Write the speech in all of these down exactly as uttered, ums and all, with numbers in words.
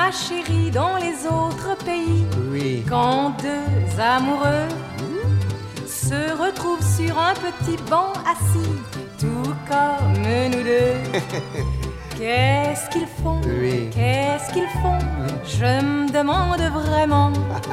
ma chérie, dans les autres pays, oui. Quand deux amoureux se retrouvent sur un petit banc assis, tout comme nous deux, qu'est-ce qu'ils font, oui. Qu'est-ce qu'ils font, je me demande vraiment.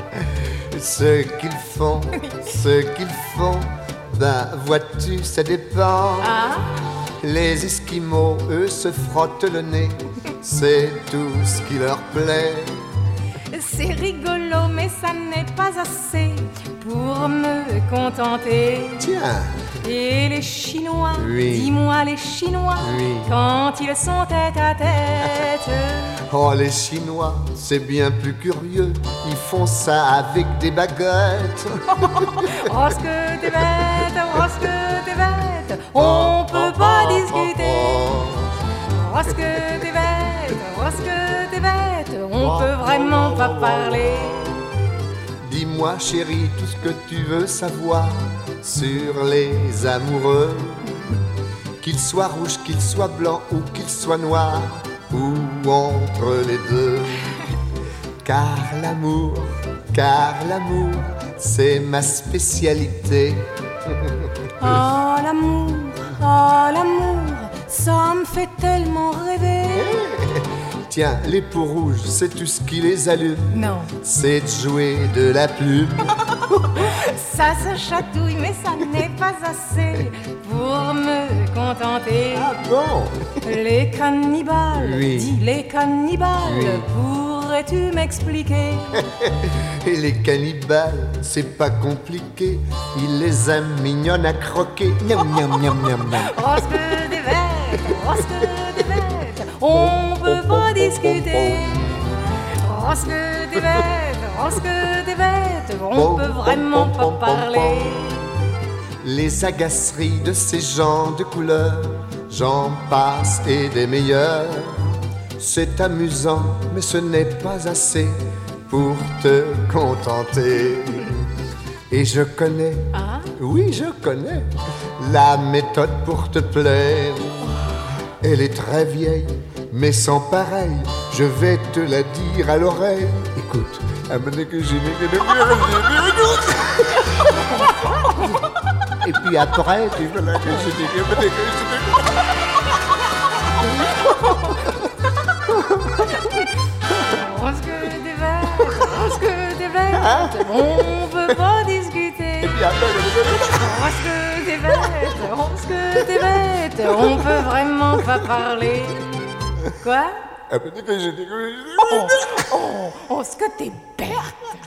Ce qu'ils font, ce qu'ils font, ben vois-tu, ça dépend. Ah, Les Esquimaux, eux, se frottent le nez, c'est tout ce qui leur plaît. c'est rigolo, mais ça n'est pas assez pour me contenter. Tiens, Et les Chinois, oui. dis-moi les Chinois, oui. quand ils sont tête à tête. Oh, les Chinois, c'est bien plus curieux, ils font ça avec des baguettes. Oh, ce que t'es bête, oh, ce que t'es bête, on peut pas discuter. Oh, ce que t'es bête, oh, ce que t'es bête, on peut vraiment pas parler. Dis-moi, chérie, tout ce que tu veux savoir sur les amoureux, qu'ils soient rouges, qu'ils soient blancs ou qu'ils soient noirs, ou entre les deux. Car l'amour, car l'amour, c'est ma spécialité. Oh l'amour, oh l'amour, ça me fait tellement rêver. Tiens, les peaux rouges, sais-tu ce qui les allume? Non, C'est de jouer de la plume. ça se chatouille, mais ça n'est pas assez pour me contenter. Ah bon? Les cannibales, Oui. dis les cannibales, Oui. pourrais-tu m'expliquer? Et les cannibales, c'est pas compliqué, ils les aiment mignonnes à croquer. Miam, miam, miam, miam, miam. Oh, ce que des bêtes, oh, ce que des bêtes, on peut pas discuter. Oh, ce que des bêtes, oh, ce que des bêtes, on peut vraiment pas parler. Les agaceries de ces gens de couleur, j'en passe et des meilleurs. C'est amusant, mais ce n'est pas assez pour te contenter. Et je connais, Ah, oui je connais, la méthode pour te plaire. Elle est très vieille, mais sans pareil, je vais te la dire à l'oreille. Écoute, amenez que j'ai et puis après, tu veux la que j'ai oh, ce que des bêtes, oh, ce que des bêtes, on peut pas discuter. et puis après, Oh, ce que t'es bête, oh, ce que t'es bête, on peut vraiment pas parler. Quoi? amenez que j'ai Oh, oh, oh, ce que t'es bête.